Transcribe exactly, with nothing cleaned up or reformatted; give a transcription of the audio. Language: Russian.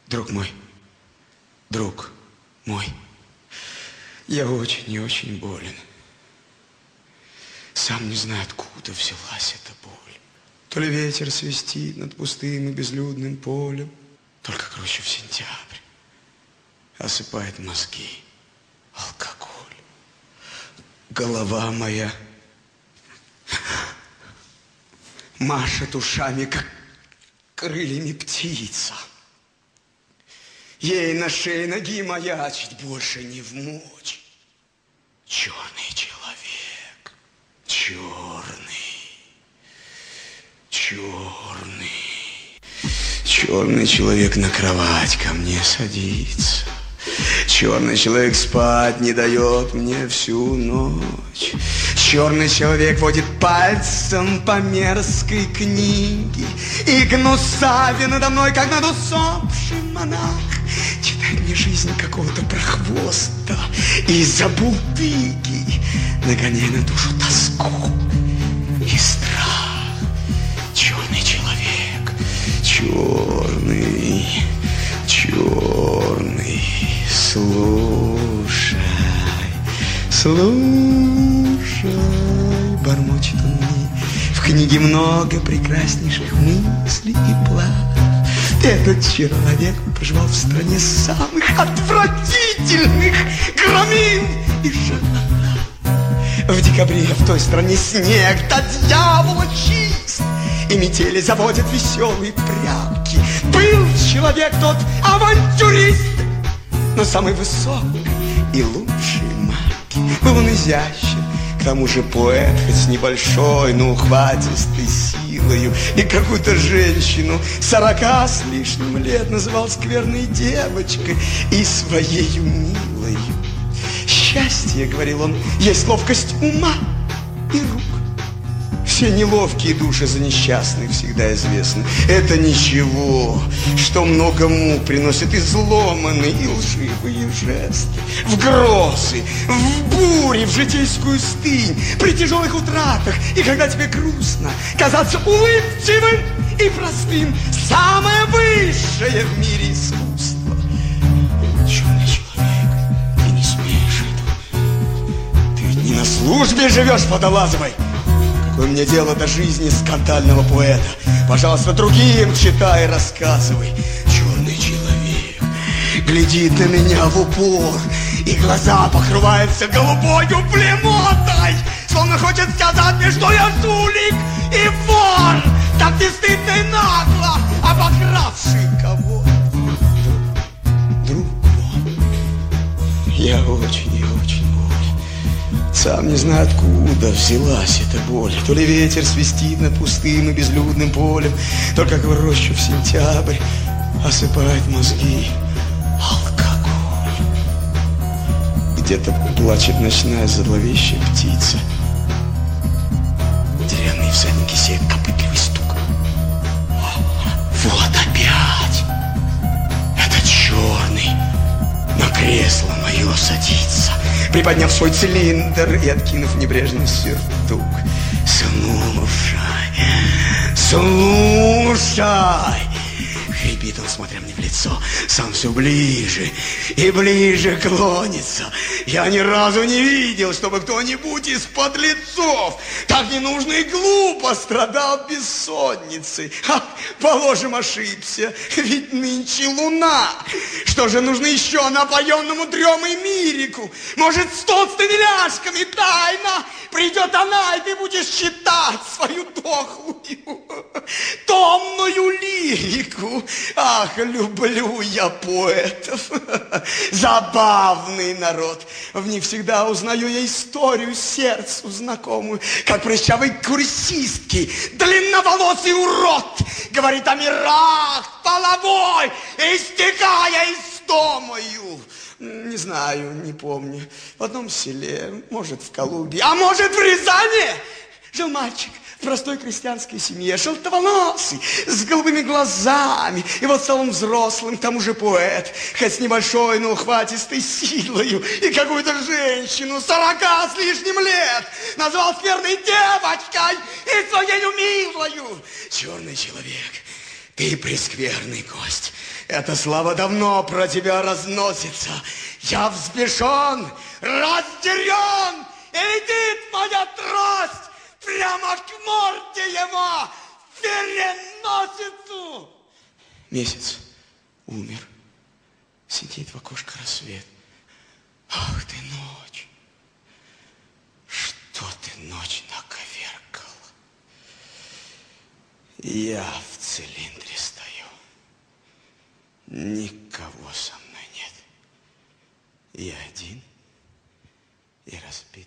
Друг мой, друг мой, я очень и очень болен. Сам не знаю, откуда взялась эта боль. То ли ветер свистит над пустым и безлюдным полем, только круче в сентябрь осыпает мозги алкоголь. Голова моя машет ушами, как крыльями птица. Ей на шее ноги маячить больше не вмочь. Черный человек, черный, черный, черный человек на кровать ко мне садится. Черный человек спать не дает мне всю ночь. Черный человек водит пальцем по мерзкой книге и гнусаве надо мной, как над усопшим монах. Читает мне жизнь какого-то прохвоста и забулдыги, нагоняя на душу тоску и страх. Черный человек, черный, черный, слушай, слушай, бормочет он мне. В книге много прекраснейших мыслей и планов. Этот человек проживал в стране самых отвратительных громил и шарлатанов. В декабре в той стране снег до дьявола чист, и метели заводят веселые прятки. Был человек тот авантюрист, но самый высокий и лучший марки. Был он изящен, к тому же поэт, хоть с небольшой, но ухватистой силою. И какую-то женщину сорока с лишним лет называл скверной девочкой и своею милою. Счастье, говорил он, есть ловкость ума и рук. Все неловкие души за несчастных всегда известны. Это ничего, что много мук приносит изломанные и лживые жесты. В грозы, в бури, в житейскую стынь, при тяжелых утратах, и когда тебе грустно, казаться улыбчивым и простым — самое высшее в мире искусство. Черный человек, ты не смеешь этого. Ты ведь не на службе живешь водолазовой. Какое мне дело до жизни скандального поэта? Пожалуйста, другим читай и рассказывай. Черный человек глядит на меня в упор, и глаза покрываются голубою блемотой, словно хочет сказать мне, что я жулик и вор, так бесстыдно и нагло обокравший кого-то. Друг мой, я очень и очень сам не знаю, откуда взялась эта боль. То ли ветер свистит над пустым и безлюдным полем, то как в рощу в сентябрь осыпает мозги алкоголь. Где-то плачет ночная зловещая птица. Деревянные всадники сеют копытливый стук. Вот опять этот черный на кресло мое садится, приподняв свой цилиндр и откинув небрежный сюртук. Слушай, слушай, хрипит он, смотря мне в лицо, сам все ближе и ближе клонится. Я ни разу не видел, чтобы кто-нибудь из подлецов так ненужно и глупо страдал бессонницей. А, положим, ошибся, ведь нынче луна. Что же нужно еще напоенному дремой Мирику? Может, с толстыми ляжками тайно придет она, и ты будешь читать свою дохлую, томную лирику. Ах, люблю я поэтов. Забавный народ. В них всегда узнаю я историю сердцу знакомую, как прыщавой курсистки длинноволосый урод говорит о мирах половой, истекая истомою. Не знаю, не помню. В одном селе, может, в Калуге, а может, в Рязани жил мальчик в простой крестьянской семье, желтоволосый, с голубыми глазами. И вот стал он взрослым, к тому же поэт, хоть с небольшой, но ухватистой силою. И какую-то женщину сорока с лишним лет назвал скверной девочкой и своею милою. Черный человек, ты прескверный гость. Эта слава давно про тебя разносится. Я взбешен, разъярен, и летит моя трость прямо к морде его, в переносицу. Месяц умер. Сидит в окошко рассвет. Ах ты, ночь! Что ты, ночь, наковеркала? Я в цилиндре стою. Никого со мной нет. Я один и разбит